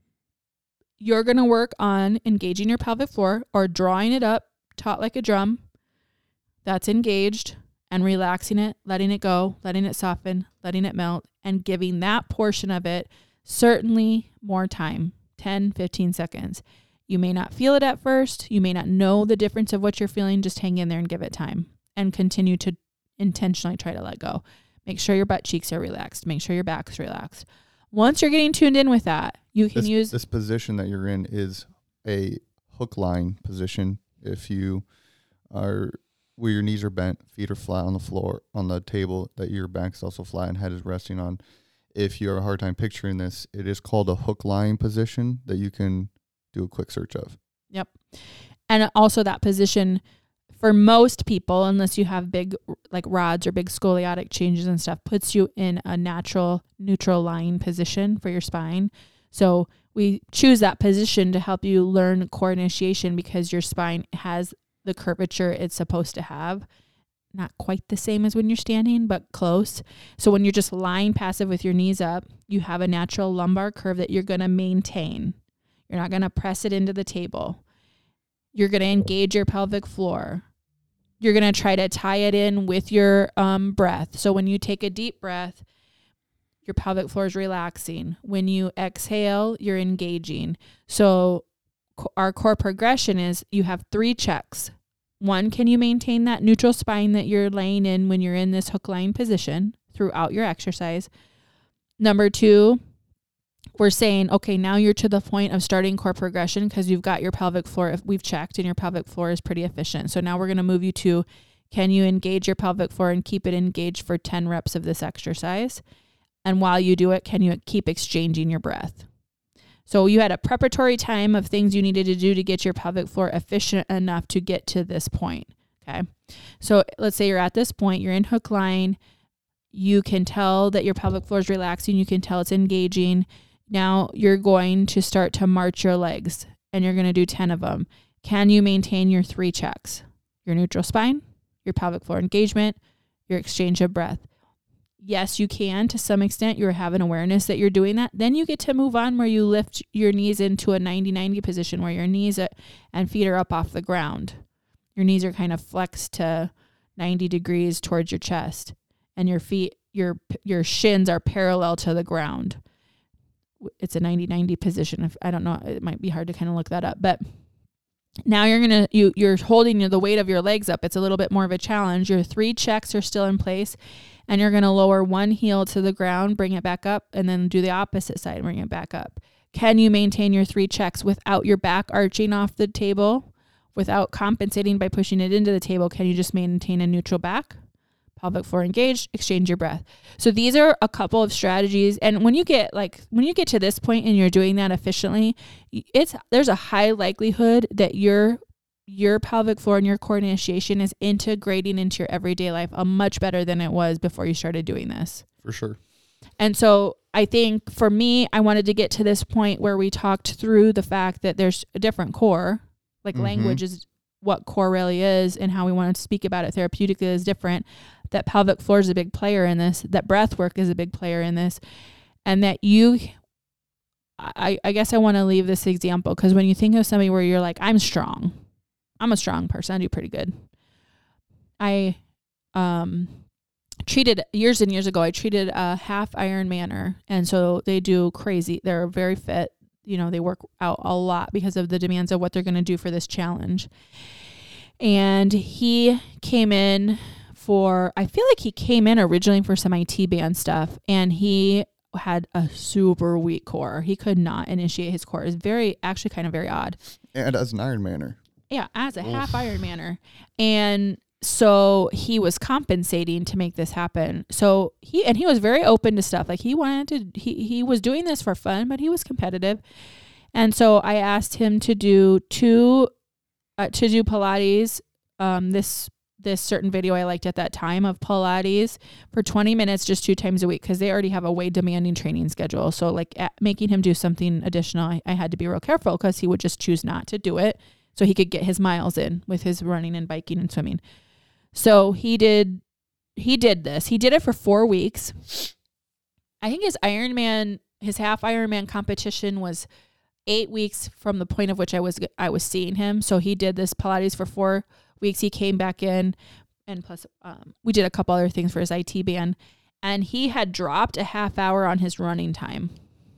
You're going to work on engaging your pelvic floor or drawing it up, taut like a drum. That's engaged, and relaxing it, letting it go, letting it soften, letting it melt, and giving that portion of it certainly more time, ten, fifteen seconds. You may not feel it at first. You may not know the difference of what you're feeling. Just hang in there and give it time and continue to intentionally try to let go. Make sure your butt cheeks are relaxed. Make sure your back's relaxed. Once you're getting tuned in with that, you can this, use... This position that you're in is a hook line position. If you are... where your knees are bent, feet are flat on the floor, on the table that your back's also flat and head is resting on. If you have a hard time picturing this, it is called a hook line position that you can do a quick search of. Yep. And also that position... for most people, unless you have big like rods or big scoliotic changes and stuff, puts you in a natural neutral lying position for your spine. So we choose that position to help you learn core initiation, because your spine has the curvature it's supposed to have. Not quite the same as when you're standing, but close. So when you're just lying passive with your knees up, you have a natural lumbar curve that you're going to maintain. You're not going to press it into the table. You're going to engage your pelvic floor. You're going to try to tie it in with your um, breath. So when you take a deep breath, your pelvic floor is relaxing. When you exhale, you're engaging. So co- our core progression is you have three checks. One, can you maintain that neutral spine that you're laying in when you're in this hook line position throughout your exercise? Number two, we're saying, okay, now you're to the point of starting core progression because you've got your pelvic floor. We've checked and your pelvic floor is pretty efficient. So now we're going to move you to Can you engage your pelvic floor and keep it engaged for ten reps of this exercise? And while you do it, can you keep exchanging your breath? So you had a preparatory time of things you needed to do to get your pelvic floor efficient enough to get to this point. Okay. So let's say you're at this point, you're in hook line. You can tell that your pelvic floor is relaxing. You can tell it's engaging. Now you're going to start to march your legs and you're going to do ten of them. Can you maintain your three checks? Your neutral spine, your pelvic floor engagement, your exchange of breath. Yes, you can to some extent. You have an awareness that you're doing that. Then you get to move on where you lift your knees into a ninety ninety position where your knees and feet are up off the ground. Your knees are kind of flexed to ninety degrees towards your chest and your feet, your your shins are parallel to the ground. It's a ninety ninety position. If I don't know, it might be hard to kind of look that up, but now you're going to, you, you're holding the weight of your legs up. It's a little bit more of a challenge. Your three checks are still in place and you're going to lower one heel to the ground, bring it back up, and then do the opposite side, bring it back up. Can you maintain your three checks without your back arching off the table, without compensating by pushing it into the table? Can you just maintain a neutral back? Pelvic floor engaged, exchange your breath. So these are a couple of strategies. And when you get like, when you get to this point and you're doing that efficiently, it's, there's a high likelihood that your, your pelvic floor and your core initiation is integrating into your everyday life a much better than it was before you started doing this. For sure. And so I think for me, I wanted to get to this point where we talked through the fact that there's a different core, like mm-hmm. language is what core really is and how we want to speak about it therapeutically is different. That pelvic floor is a big player in this, that breath work is a big player in this, and that you, I, I guess I want to leave this example because when you think of somebody where you're like, I'm strong, I'm a strong person, I do pretty good. I um, treated, years and years ago, I treated a half Ironmaner, and so they do crazy, they're very fit, you know, they work out a lot because of the demands of what they're going to do for this challenge. And he came in for, I feel like he came in originally for some I T band stuff, and he had a super weak core. He could not initiate his core. It's very, actually kind of very odd. And as an Ironmaner. Yeah, as a Oof. half Ironmaner. And so he was compensating to make this happen. So he, and he was very open to stuff. Like he wanted to, he, he was doing this for fun, but he was competitive. And so I asked him to do two, uh, to do Pilates, um, this this certain video I liked at that time of Pilates for twenty minutes, just two times a week. Cause they already have a way demanding training schedule. So like at, making him do something additional, I, I had to be real careful cause he would just choose not to do it. So he could get his miles in with his running and biking and swimming. So he did, he did this, he did it for four weeks. I think his Ironman, his half Ironman competition was eight weeks from the point of which I was, I was seeing him. So he did this Pilates for four weeks. He came back in, and plus um, we did a couple other things for his I T band, and he had dropped a half hour on his running time.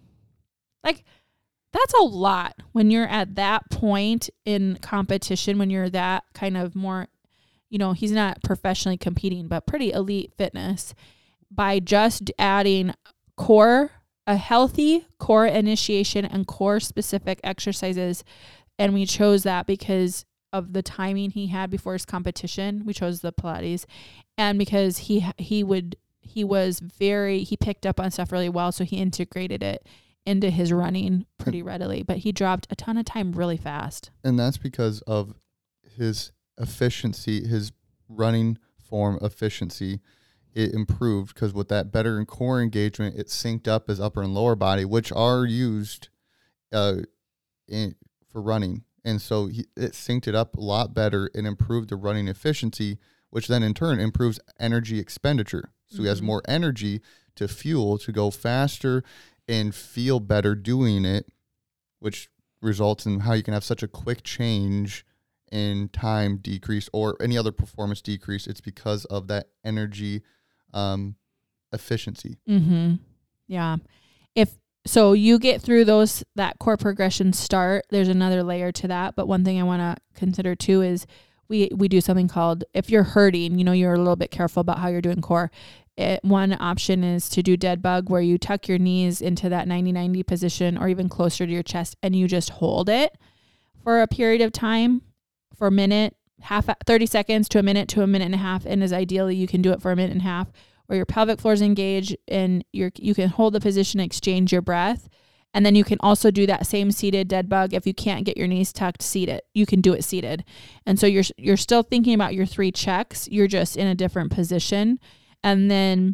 Like that's a lot when you're at that point in competition, when you're that kind of more, you know, he's not professionally competing, but pretty elite fitness, by just adding core, a healthy core initiation and core specific exercises. And we chose that because of the timing he had before his competition. We chose the Pilates, and because he, he would, he was very, he picked up on stuff really well. So he integrated it into his running pretty readily, but he dropped a ton of time really fast. And that's because of his efficiency, his running form efficiency. It improved because with that better core engagement, it synced up his upper and lower body, which are used uh, in, for running. And so he, it synced it up a lot better and improved the running efficiency, which then in turn improves energy expenditure. So mm-hmm. he has more energy to fuel, to go faster and feel better doing it, which results in how you can have such a quick change in time decrease or any other performance decrease. It's because of that energy um, efficiency. Mm-hmm. Yeah. If so, you get through those, that core progression start. There's another layer to that. But one thing I want to consider too is we, we do something called, if you're hurting, you know, you're a little bit careful about how you're doing core. It, one option is to do dead bug, where you tuck your knees into that ninety ninety position or even closer to your chest, and you just hold it for a period of time, for a minute, half thirty seconds to a minute to a minute and a half, and as ideally you can do it for a minute and a half, where your pelvic floor is engaged and you're you can hold the position, exchange your breath. And then you can also do that same seated dead bug. If you can't get your knees tucked, seat it. You can do it seated. And so you're you're still thinking about your three checks. You're just in a different position. And then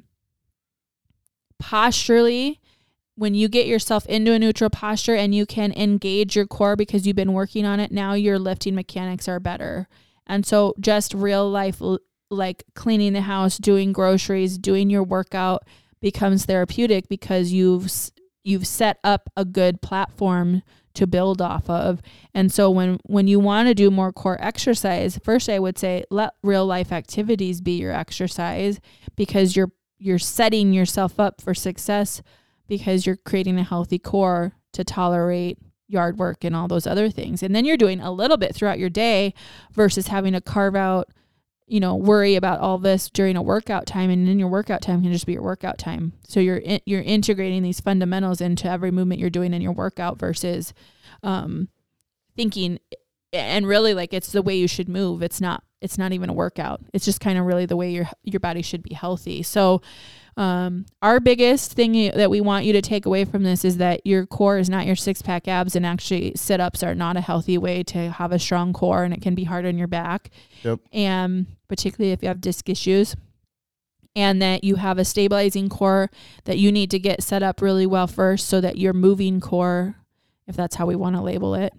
posturally, when you get yourself into a neutral posture and you can engage your core because you've been working on it, now your lifting mechanics are better. And so just real life, like cleaning the house, doing groceries, doing your workout becomes therapeutic because you've you've set up a good platform to build off of. And so when, when you want to do more core exercise, first I would say let real life activities be your exercise, because you're, you're setting yourself up for success because you're creating a healthy core to tolerate yard work and all those other things. And then you're doing a little bit throughout your day versus having to carve out, you know, worry about all this during a workout time, and then your workout time can just be your workout time. So you're in, you're integrating these fundamentals into every movement you're doing in your workout versus um, thinking, and really like it's the way you should move. It's not it's not even a workout. It's just kind of really the way your your body should be healthy. So um, our biggest thing that we want you to take away from this is that your core is not your six pack abs, and actually sit-ups are not a healthy way to have a strong core, and it can be hard on your back. Yep. And particularly if you have disc issues, and that you have a stabilizing core that you need to get set up really well first so that your moving core, if that's how we want to label it,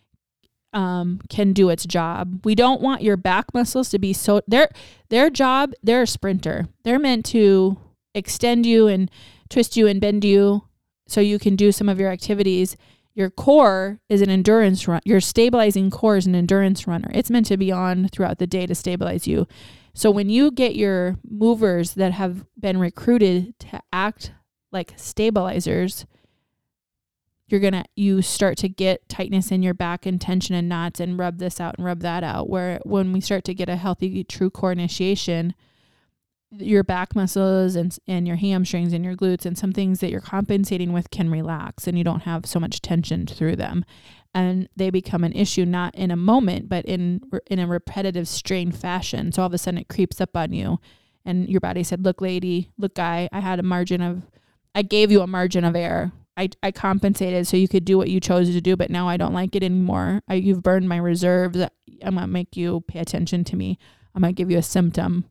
um, can do its job. We don't want your back muscles to be so, their, their job, they're a sprinter. They're meant to extend you and twist you and bend you so you can do some of your activities. Your core is an endurance run. Your stabilizing core is an endurance runner. It's meant to be on throughout the day to stabilize you. So when you get your movers that have been recruited to act like stabilizers, you're going to, you start to get tightness in your back and tension and knots and rub this out and rub that out. Where when we start to get a healthy, true core initiation, your back muscles and and your hamstrings and your glutes and some things that you're compensating with can relax, and you don't have so much tension through them, and they become an issue not in a moment but in in a repetitive strain fashion. So all of a sudden it creeps up on you, and your body said, look lady, look guy, I had a margin of I gave you a margin of error. I, I compensated so you could do what you chose to do, but now I don't like it anymore. I, you've burned my reserves. I'm going to make you pay attention to me. I'm going to give you a symptom.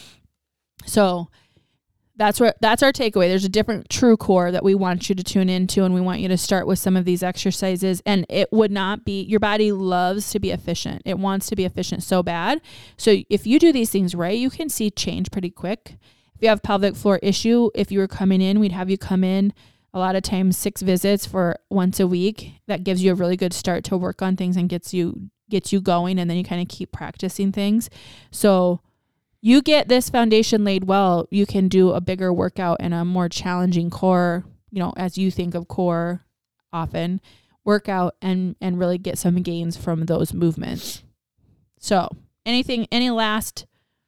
So that's where that's our takeaway. There's a different true core that we want you to tune into, and we want you to start with some of these exercises. And it would not be, your body loves to be efficient. It wants to be efficient so bad. So if you do these things right, you can see change pretty quick. If you have pelvic floor issue, if you were coming in, we'd have you come in a lot of times six visits for once a week. That gives you a really good start to work on things and gets you gets you going, and then you kind of keep practicing things. So you get this foundation laid well, you can do a bigger workout and a more challenging core, you know, as you think of core often, workout and, and really get some gains from those movements. So anything, any last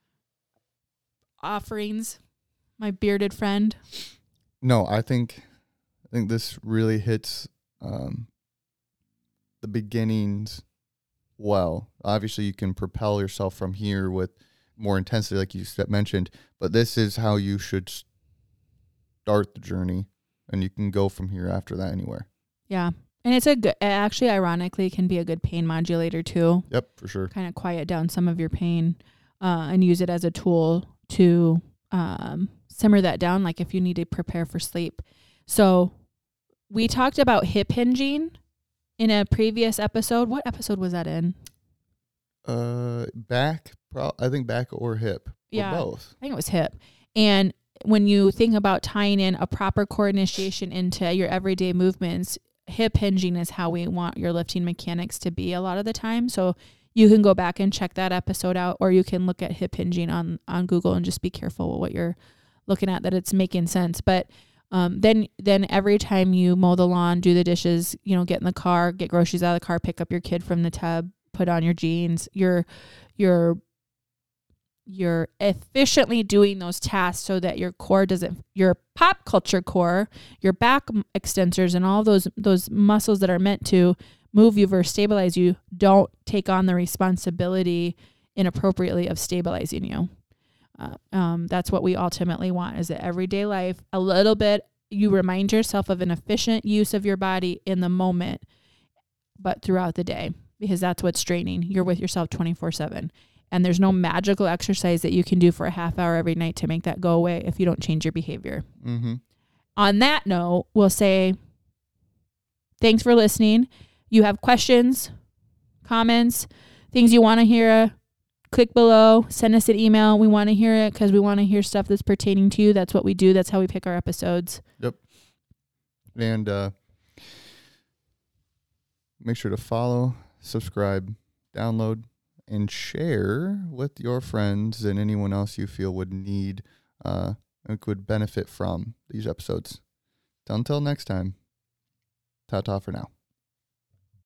offerings, my bearded friend? No, I think, I think this really hits um, the beginnings well. Obviously you can propel yourself from here with more intensity, like you mentioned, but this is how you should start the journey, and you can go from here after that anywhere. Yeah. And it's a good, actually, ironically, it can be a good pain modulator too. Yep, for sure. Kind of quiet down some of your pain uh, and use it as a tool to um, simmer that down, like if you need to prepare for sleep. So we talked about hip hinging in a previous episode. What episode was that in? Uh, back, pro- I think back or hip. Yeah, or both. I think it was hip. And when you think about tying in a proper core initiation into your everyday movements, hip hinging is how we want your lifting mechanics to be a lot of the time. So you can go back and check that episode out, or you can look at hip hinging on, on Google and just be careful with what you're looking at, that it's making sense. But um, then then every time you mow the lawn, do the dishes, you know, get in the car, get groceries out of the car, pick up your kid from the tub, put on your jeans, you're you're you're efficiently doing those tasks so that your core doesn't, your pop culture core, your back extensors and all those those muscles that are meant to move you versus stabilize you don't take on the responsibility inappropriately of stabilizing you. Uh, um, that's what we ultimately want, is that everyday life, a little bit, you remind yourself of an efficient use of your body in the moment, but throughout the day, because that's what's draining. You're with yourself twenty-four seven. And there's no magical exercise that you can do for a half hour every night to make that go away if you don't change your behavior. Mm-hmm. On that note, we'll say thanks for listening. You have questions, comments, things you want to hear, click below, send us an email. We want to hear it because we want to hear stuff that's pertaining to you. That's what we do. That's how we pick our episodes. Yep. And uh, make sure to follow, subscribe, download, and share with your friends and anyone else you feel would need uh, and could benefit from these episodes. Until next time, ta-ta for now.